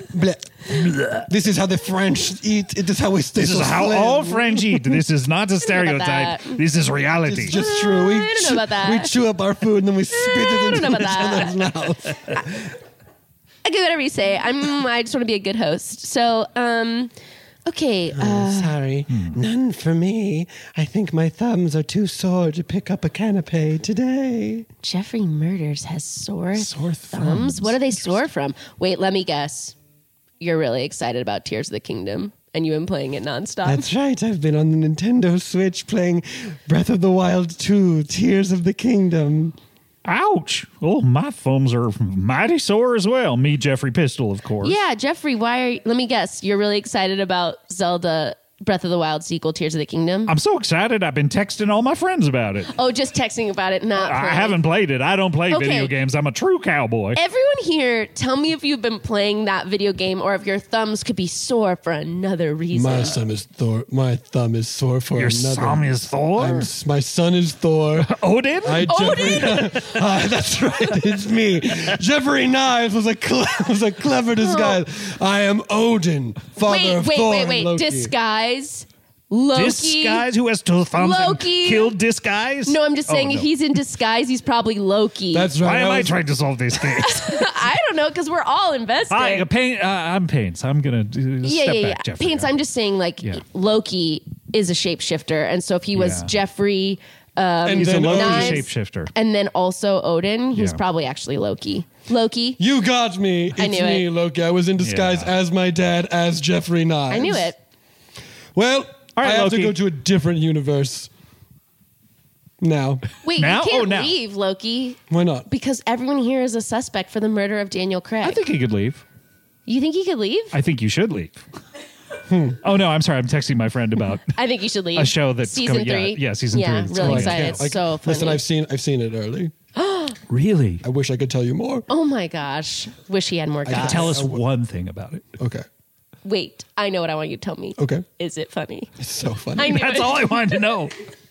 This is how the French eat. It is how we stay. This is how all French eat. This is not a stereotype. that. This is reality. It's just true. I don't know about that. We chew up our food and then we spit it I don't into know each about other's mouth. Okay, whatever you say. I just want to be a good host. So, okay. Sorry, none for me. I think my thumbs are too sore to pick up a canapé today. Jeffrey Murders has sore thumbs. thumbs. What are they sore from? Wait, let me guess. You're really excited about Tears of the Kingdom, and you've been playing it nonstop. That's right. I've been on the Nintendo Switch playing Breath of the Wild 2, Tears of the Kingdom. Ouch. Oh, my thumbs are mighty sore as well. Me, Jeffrey Pistol, of course. Yeah, Jeffrey, let me guess. You're really excited about Zelda Breath of the Wild sequel, Tears of the Kingdom? I'm so excited. I've been texting all my friends about it. Oh, just texting about it, not I playing. haven't played it. I don't play Okay. video games. I'm a true cowboy. Everyone here, tell me if you've been playing that video game or if your thumbs could be sore for another reason. My thumb is Thor. My thumb is sore for Your another. thumb is Thor? My son is Thor. Odin? That's right. It's me. Jeffrey Knives was a clever disguise. I am Odin, father of Thor and Wait. Loki. Disguise. Loki. Disguise? Who has two thumbs Loki. and killed Disguise? No, I'm just saying no. if he's in disguise, he's probably Loki. That's right. Why am I trying to solve these things? I don't know, because we're all invested. I'm Paints. I'm going to step back, Jeffrey. Paints, I'm just saying, Loki is a shapeshifter. And so if he was Yeah. Jeffrey He's a Loki Knives, shapeshifter. and then also Odin, he's Yeah. probably actually Loki. Loki. You got me. It's I knew me, it. Loki. I was in disguise as my dad, as Jeffrey Knives. I knew it. Well, All right, I have Loki. to go to a different universe now. Wait, Now? you can't Oh, now. leave, Loki, Why not? because everyone here is a suspect for the murder of Daniel Craig. I think he could leave. You think he could leave? I think you should leave. Oh, no, I'm sorry. I'm texting my friend about I think you should leave. a show that's season coming. 3. Yeah, season 3. Yeah, that's really coming. excited. Yeah, It's so funny. Listen, I've seen it early. Really? I wish I could tell you more. Oh my gosh. Wish he had more guys. Tell us one thing about it. Okay. Wait, I know what I want you to tell me. Okay. Is it funny? It's so funny. I knew That's it. all I wanted to know.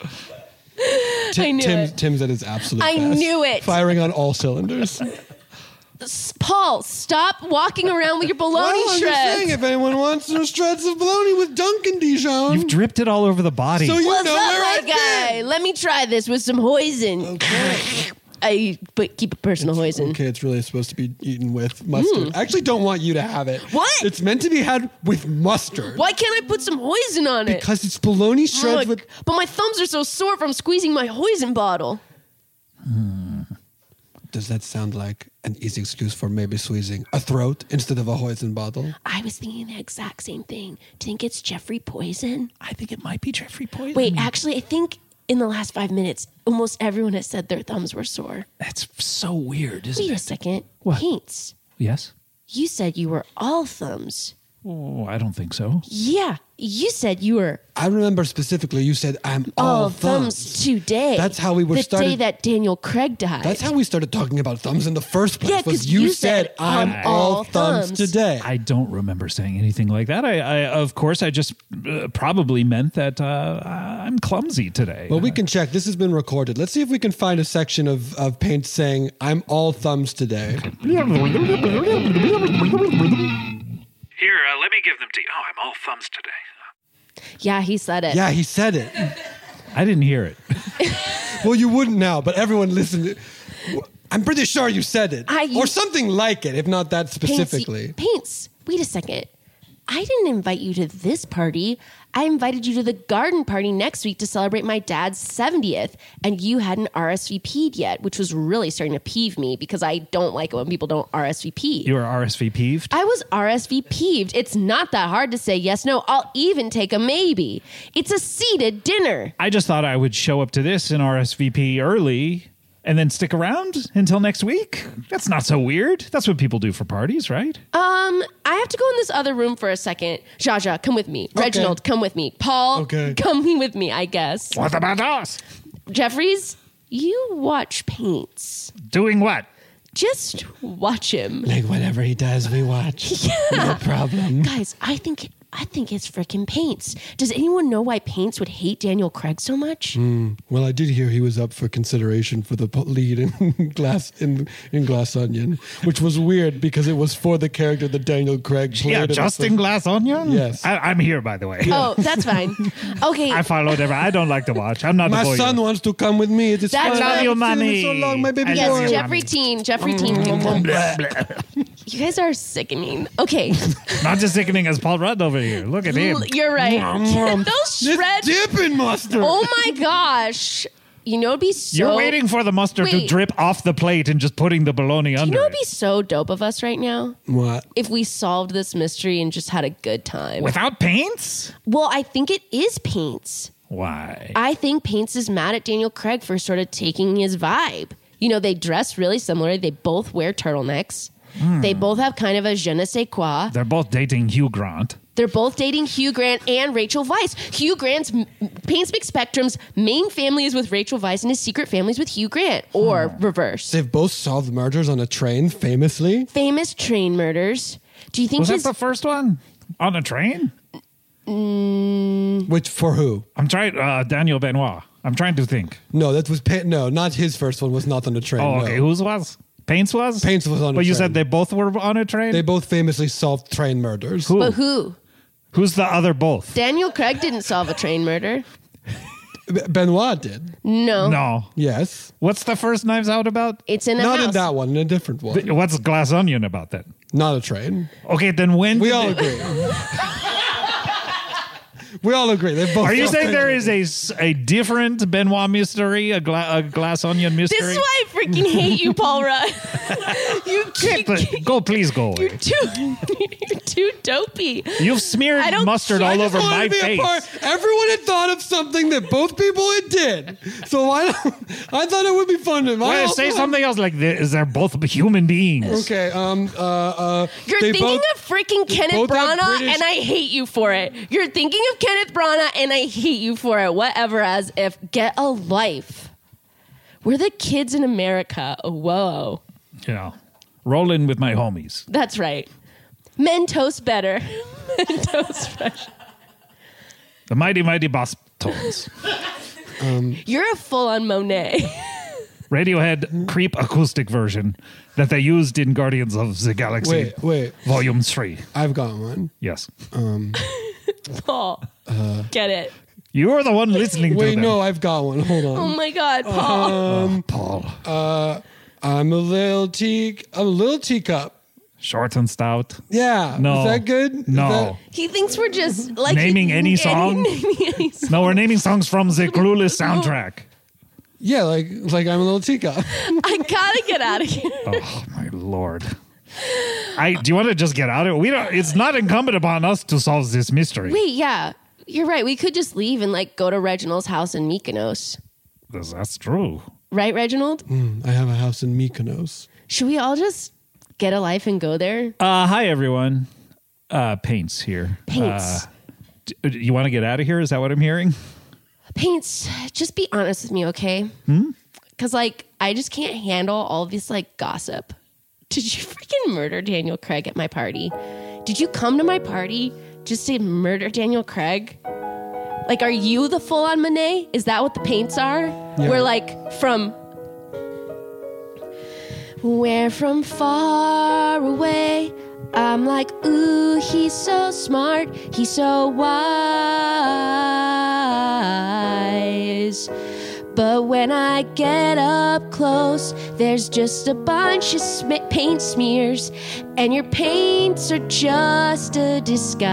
I knew it. Tim's at his absolute I best. knew it. Firing on all cylinders. Paul, stop walking around with your bologna Well, I'm just saying, shreds. if anyone wants some shreds of bologna with Dunkin' Dijon, You've dripped it all over the body. so you What's know up, where my I've guy? been. Let me try this with some hoisin. But keep it personal hoisin. Okay, it's really supposed to be eaten with mustard. I actually don't want you to have it. What? It's meant to be had with mustard. Why can't I put some hoisin on it? Because it's bologna shreds Look, with... but my thumbs are so sore from squeezing my hoisin bottle. Does that sound like an easy excuse for maybe squeezing a throat instead of a poison bottle? I was thinking the exact same thing. Do you think it's Jeffrey Poison? I think it might be Jeffrey Poison. Wait, actually, I think in the last 5 minutes, almost everyone has said their thumbs were sore. That's so weird, isn't it? Wait a second. What? Paints. Yes? You said you were all thumbs. Oh, I don't think so. Yeah, you said you were I remember specifically you said, I'm all thumbs. today. That's how we were the started. day that Daniel Craig died. That's how we started talking about thumbs in the first place. Yeah, was 'cause you said, I'm all thumbs today. I don't remember saying anything like that. I of course, I just probably meant that I'm clumsy today. Well, we can check. This has been recorded. Let's see if we can find a section of Paint saying, I'm all thumbs today. Here, let me give them to you. Oh, I'm all thumbs today. Yeah, he said it. Yeah, he said it. I didn't hear it. Well, you wouldn't now, but everyone listened. I'm pretty sure you said it. Or something like it, if not that specifically. Paints. Wait a second. I didn't invite you to this party. I invited you to the garden party next week to celebrate my dad's 70th, and you hadn't RSVP'd yet, which was really starting to peeve me because I don't like it when people don't RSVP. You were RSVP'd? I was RSVP'd. It's not that hard to say yes, no. I'll even take a maybe. It's a seated dinner. I just thought I would show up to this and RSVP early and then stick around until next week. That's not so weird. That's what people do for parties, right? I have to go in this other room for a second. Jaja, come with me. Okay. Reginald, come with me. Paul, come with me, I guess. What about us? Jeffries, you watch Paints. Doing what? Just watch him. Like whatever he does, we watch. Yeah. No problem. Guys, I think it's freaking Paints. Does anyone know why Paints would hate Daniel Craig so much? Well, I did hear he was up for consideration for the lead in Glass Onion, which was weird because it was for the character that Daniel Craig played. Yeah, just in Glass Onion? Yes. I'm here, by the way. Oh, that's fine. Okay. I followed everything. I don't like to watch. I'm not My a voyeur. son wants to come with me. It's That's fun. I love you, mommy. So long, my baby Yes, boy. Jeffrey Teen can come. You guys are sickening. Okay. Not just sickening as Paul Rudd over here. Look at him. You're right. Those shreds. Dipping mustard. Oh my gosh. You know, it'd be so. You're waiting for the mustard to drip off the plate and just putting the bologna under You know, it. it'd be so dope of us right now What? if we solved this mystery and just had a good time. Without Paints? Well, I think it is Paints. Why? I think Paints is mad at Daniel Craig for sort of taking his vibe. You know, they dress really similar. They both wear turtlenecks. They both have kind of a je ne sais quoi. They're both dating Hugh Grant. They're both dating Hugh Grant and Rachel Weisz. Hugh Grant's Paints Big Spectrum's main family is with Rachel Weisz and his secret family is with Hugh Grant, or reverse. They've both solved murders on a train, famously. Famous train murders. Do you think Was that the first one? On a train? Which, for who? I'm trying, Daniel Benoit. I'm trying to think. No, that was, no, not his first one was not on a train. Oh, no. okay. Whose was? Paints was? Paints was on a train. But you said they both were on a train? They both famously solved train murders. Who? But who? Who's the other both? Daniel Craig didn't solve a train murder. Benoit did. No. No. Yes. What's the first Knives Out about? It's in a Not house. in that one, in a different one. What's Glass Onion about then? Not a train. Okay, then when We did all they- agree. We all agree. They both Are you solved saying train there murders. is a different Benoit mystery, a Glass Onion mystery? This is why I freaking hate you, Paul Rudd. Please go away. You're too dopey. You've smeared I don't mustard care. all I over just wanted my to be a face. part. Everyone had thought of something that both people had did. So I thought it would be fun to Well, say something else like this. They're both human beings. Okay. You're they thinking both- of freaking Kenneth both have Branagh, British- and I hate you for it. You're thinking of Kenneth Branagh, and I hate you for it. Whatever, as if get a life. We're the kids in America. Whoa. Yeah. Roll in with my homies. That's right. Men toast better. Men toast fresh. The mighty, mighty boss tones. You're a full-on Monet. Radiohead creep acoustic version that they used in Guardians of the Galaxy. Wait. Volume 3. I've got one. Yes. Paul, get it. You're the one listening to Wait, them. no, I've got one. Hold on. Oh my God, Paul. Paul. I'm a little teacup. Short and stout. Yeah. No. Is that good? No. He thinks we're just like Naming any song? naming any song. No, we're naming songs from the Clueless soundtrack. Yeah, like I'm a little teacup. I gotta get out of here. Oh my Lord. Do you want to just get out of it? It's not incumbent upon us to solve this mystery. Wait, yeah. You're right. We could just leave and go to Reginald's house in Mykonos. That's true. Right, Reginald? I have a house in Mykonos. Should we all just get a life and go there? Hi, everyone. Paints here. Paints. You want to get out of here? Is that what I'm hearing? Paints, just be honest with me, okay? Because, I just can't handle all this, gossip. Did you freaking murder Daniel Craig at my party? Did you come to my party just to murder Daniel Craig? Are you the full-on Monet? Is that what the Paints are? Yeah. We're from far away. I'm like, ooh, he's so smart. He's so wise. But when I get up close, there's just a bunch of paint smears, and your paints are just a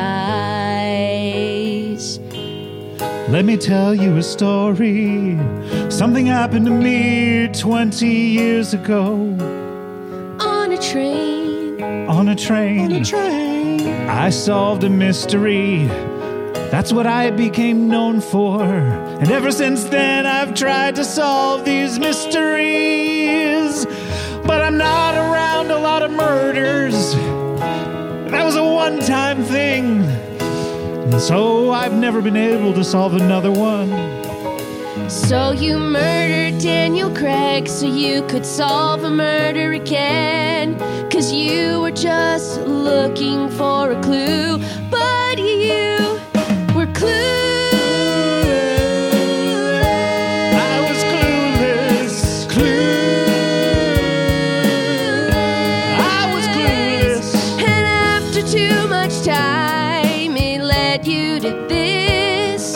disguise. Let me tell you a story. Something happened to me 20 years ago. On a train. I solved a mystery. That's what I became known for. And ever since then, I've tried to solve these mysteries. But I'm not around a lot of murders. That was a one-time thing. And so I've never been able to solve another one. So you murdered Daniel Craig so you could solve a murder again. 'Cause you were just looking for a clue. But you were clueless. I was clueless. I was clueless. And after too much time, it led you to this.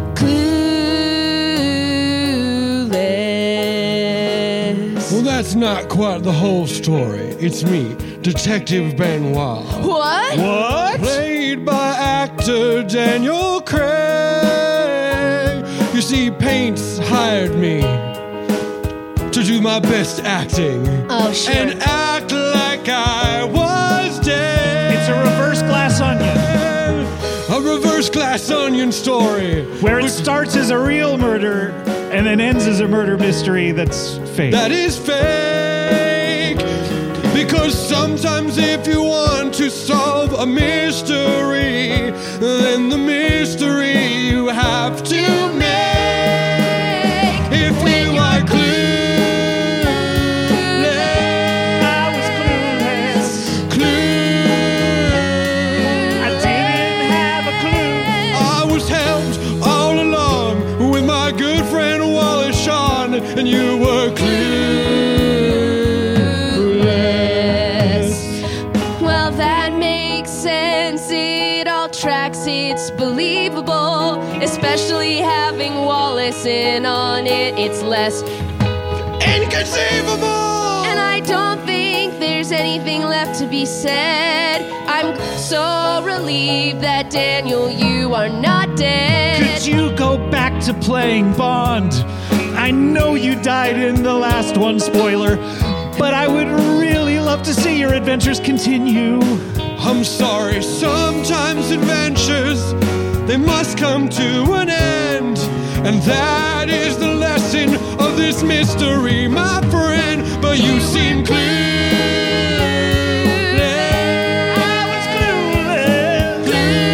Clueless. Well, that's not quite the whole story. It's me, Detective Benoit. What? Played by actor Daniel Craig. You see, Paints hired me to do my best acting. Oh, sure. And act like I was dead. It's a reverse glass onion. A reverse glass onion story. Where it starts as a real murder and then ends as a murder mystery that's fake. That is fake. Because sometimes if you want to solve a mystery, then the mystery you have to make. If you are clueless, I was clueless. I didn't have a clue. I was helped all along with my good friend Wallace Shawn, and you were clueless. Well, that makes sense. It all tracks. It's believable, especially having Wallace in on it. It's less inconceivable. And I don't think there's anything left to be said. I'm so relieved that Daniel, you are not dead. Could you go back to playing Bond? I know you died in the last one, spoiler, but I would really love to see your adventures continue. I'm sorry, sometimes adventures, they must come to an end. And that is the lesson of this mystery, my friend. But you seem clueless. I was clueless.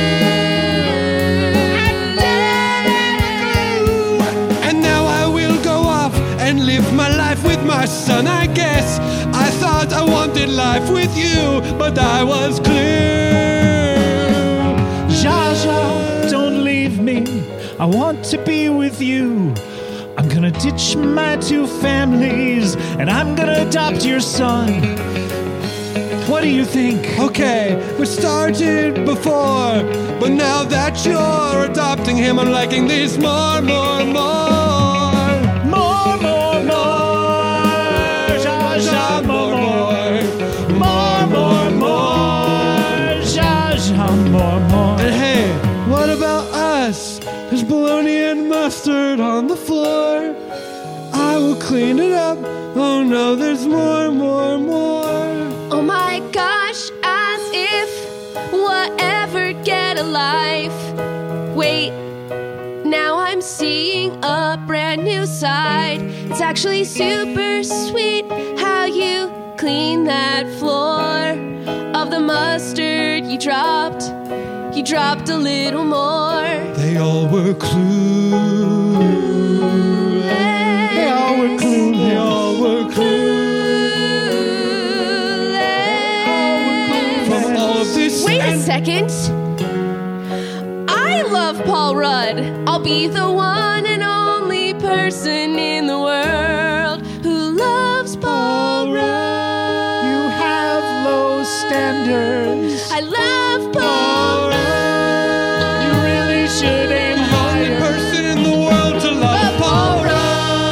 And now I will go off and live my life with my son, I guess. I thought I wanted life with you, but I was clear. Zsa Zsa, don't leave me. I want to be with you. I'm gonna ditch my two families, and I'm gonna adopt your son. What do you think? Okay, we started before, but now that you're adopting him, I'm liking this more. More. Zsa Zsa, more. Zsa Zsa, more. And hey, what about us? There's bologna and mustard on the floor. I cleaned it up. Oh no, there's more. Oh my gosh, as if we'll ever get a life. Wait, now I'm seeing a brand new side. It's actually super sweet how you clean that floor of the mustard you dropped. You dropped a little more. They all were clueless. They all were clueless. They all were clueless. From all of this. Wait a second. I love Paul Rudd. I'll be the one and only person in the world who loves Paul Rudd. You have low standards. I love Paul Rudd. You really should aim higher. Person in the world to love Paul Rudd.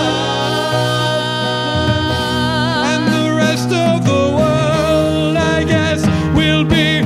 And the rest of the world, I guess, will be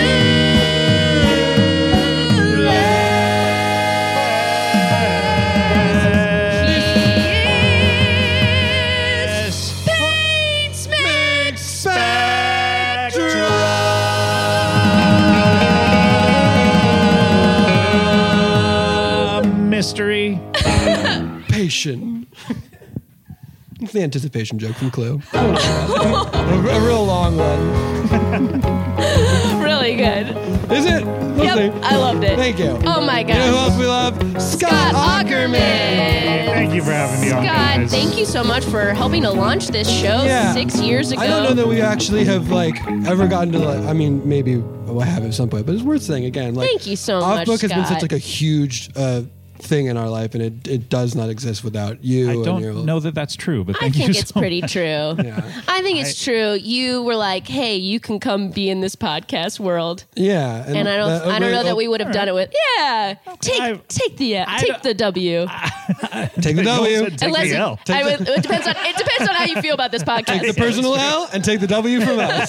Mystery. Patient. It's the anticipation joke from Clue. a real long one. Really good. Is it? We'll see. I loved it. Thank you. Oh my gosh. You know who else we love? Scott Aukerman. Thank you for having me on. Scott, guys. thank you so much for helping to launch this show 6 years ago. I don't know that we actually have ever gotten to I mean, maybe I have at some point, but it's worth saying again. Thank you so much, Off-book has been Scott. such a huge thing in our life, and it does not exist without you. I and don't know that that's true, but I thank you think so it's pretty much. true. I think it's true. You were like, "Hey, you can come be in this podcast world." Yeah, And I don't know that we would have done it with. Yeah, take the W. Take the W. Take the L. It depends on how you feel about this podcast. Take the personal L and take the W from us.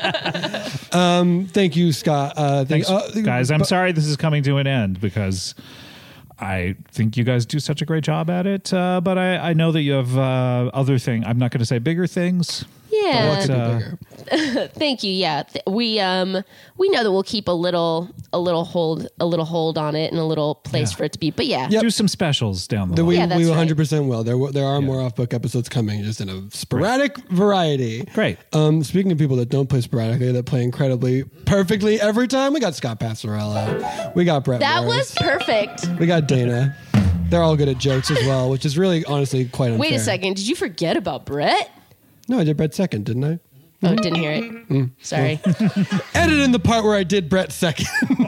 Thank you, Scott. Thanks, guys. I'm sorry this is coming to an end because I think you guys do such a great job at it, but I know that you have other things. I'm not going to say bigger things. Yeah. But, Thank you. Yeah, we know that we'll keep a little hold on it and a little place for it to be. But yeah, do some specials down the line. We 100% will. There are more off-book episodes coming, just in a sporadic variety. Great. Speaking of people that don't play sporadically, that play incredibly perfectly every time, we got Scott Passarella. We got Brett that Morris. was perfect. We got Dana. They're all good at jokes as well, which is really, honestly, quite unfair. Wait a second. Did you forget about Brett? No, I did Brett second, didn't I? Oh, didn't hear it. Sorry. Edit in the part where I did Brett second.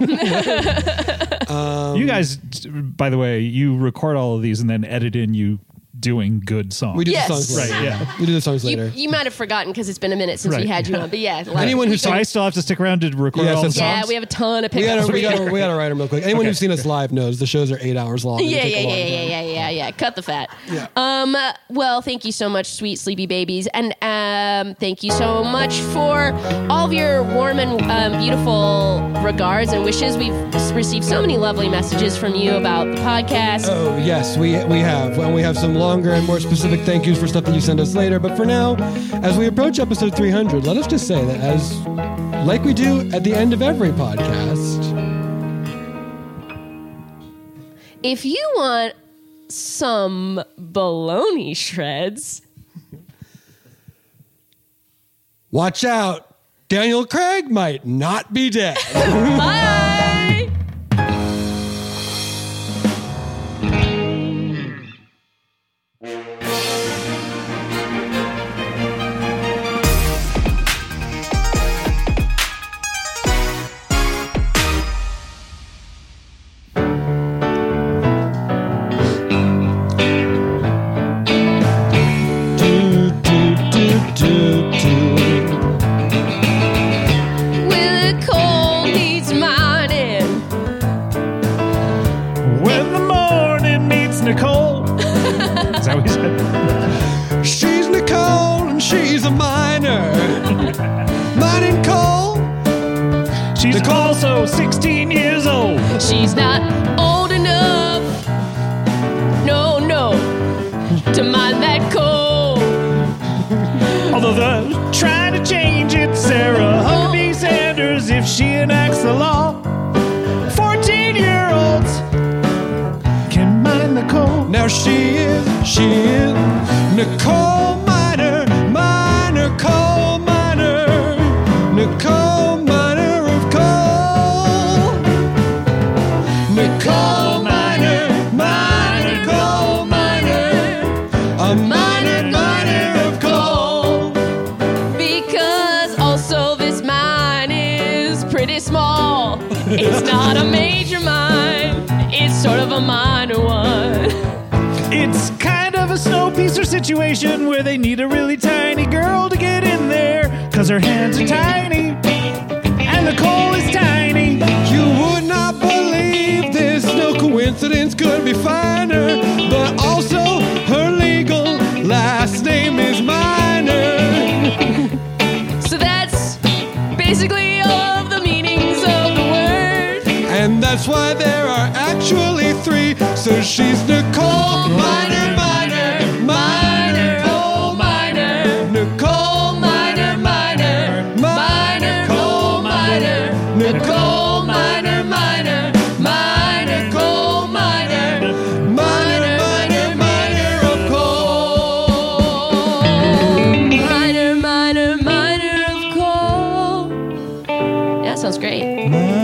You guys, by the way, you record all of these and then edit in you doing good songs. We do Yes. the songs later. Right, yeah. We do the songs later. You might have forgotten because it's been a minute since we Right. had you on. But yeah, Anyone who's So I still have to stick around to record all the songs? yeah, we have a ton of we pickups. gotta write them real quick. Anyone who's seen us live knows the shows are 8 hours long. Yeah. Cut the fat. Yeah. Well, thank you so much, sweet sleepy babies, and thank you so much for all of your warm and beautiful regards and wishes. We've received so many lovely messages from you about the podcast. Oh yes, we have, and we have some longer and more specific thank yous for stuff that you send us later. But for now, as we approach episode 300, let us just say that like we do at the end of every podcast. If you want some bologna shreds, Watch out, Daniel Craig might not be dead. bye. When the cold needs mining. When the morning meets Nicole. Is that what you said? She's Nicole and she's a miner. Mining coal. She's also 16 years old. She's not old enough, no, to mine that coal. trying to change it. Sarah Huckabee Sanders, if she enacts the law, 14-year-olds can mine the coal. Now she is Nicole Miner, coal miner, Nicole Miner of coal. Nicole Miner, coal miner, a miner of coal. Because also this mine is pretty small. It's not a major mine, it's sort of a minor one. It's kind of a Snowpiercer situation where they need a really tiny girl to get in there, 'cause her hands are tiny and the coal is tiny. You would not believe this, no coincidence could be finer, but also her legal last name is Miner. So that's basically all of the meanings of the word. And that's why there are actually 3, so she's Nicole Miner, coal miner, Nicole Miner, coal miner, Nicole Miner, coal miner, miner of coal. Miner of coal. That sounds great.